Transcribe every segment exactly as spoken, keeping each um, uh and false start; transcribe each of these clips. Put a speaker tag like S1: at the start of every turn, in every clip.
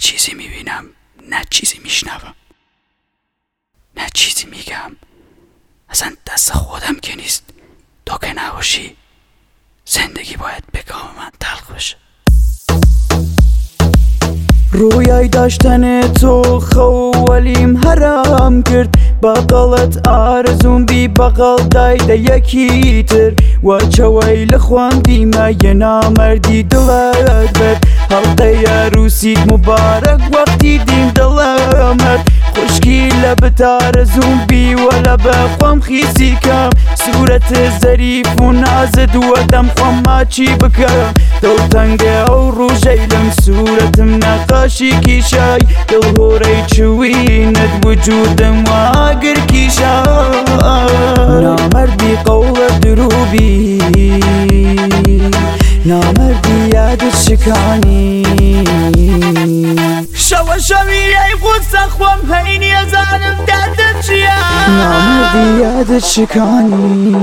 S1: چیزی میبینم، نه چیزی میشنوم، نه چیزی میگم. اصلا دست خودم که نیست. تو که نباشی زندگی باید به گام من تلخ بشه.
S2: رویای داشتن تو خولیم حرام کرد، بەقەڵت ئارزوم بی بەقەڵ دایدە یەکی تر، وەچەوەی لە خوام دیمەیە نامەردی دڵت بێت. هەڵقەی عروسیت مبارەک وەختی دیم دڵەمەرد، خوشکی لە بتارەزوم بیوە لە بەخوام خیسی کەم، سوورەتە زەریف و نازت وەدەم خۆم ماچی بکەم. دڵتەنگە ئەو ڕوژەی لەم سوورەتم نەقاشی کیشای، دڵهۆرەی چوینت وجودم واگر کیشای. نامەردی قەوڵە دروبی، نامەردی یادت شکانی، شەوە شەوی ئەی قوسە خۆم هەی نێزانم دەردت چییە. نامەردی یادت شکانی،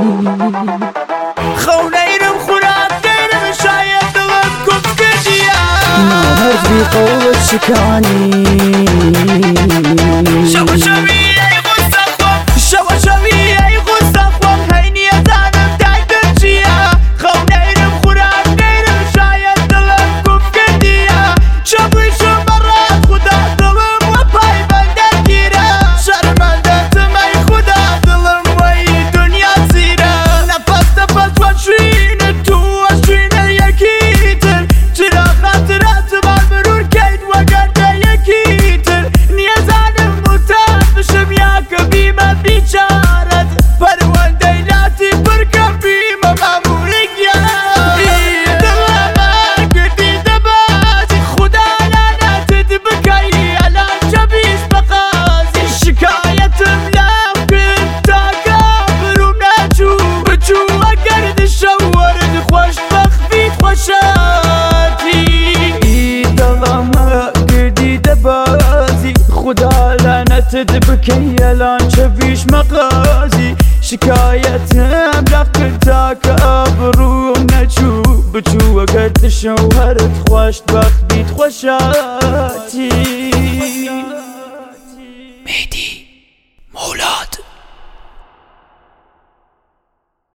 S2: خەونەیرم خوراکەیرم شایەت دڵم کوب کردیە. نامەردی قەوڵت شکانی، شەوە شەوی ئەی قوسە خۆم، شەوە شەوی ئەی قوسە خۆم هەی نێزانم دەردت چییە. خەونەیرم خوراکەیرم شایەت دڵم کوب کردیە. چەبویشم بەڕات خودا دڵم وە پایبەندە گیرە، شەرمەندەتم ئەی خودا دڵم وەی دونیا چیرە. نەفەس نەفەس وەچوینت تو وەچوینە یەکیتر، چرا خاتراتمان مرور کەیت وەگەردە یەکیتر. نیەزانم وتان بشم یا کە بیمە بیچارەت، پەروەندەی لاتی پڕکەم بیمە مەموری گیانی. دڵەمە کردی دەبازی خودا لانەتت بکەی، ئەلان جەبیش بەقازی. شکایەتم لەو کرد تاکە بروم نەچوو بچوو، ئەگەر دشە وەرد خۆشبەختیت خۆشەتی. دڵەمە کردی دەبازی خودا لانەتت بکەی، ئەلان جەبیش مەقازی. شکایەتم لە کرد تاکە بروم نەچوو بچوو، ئەگەر دشە وەرد خۆشبەختیت خۆشەتی.
S1: مهدی مولاد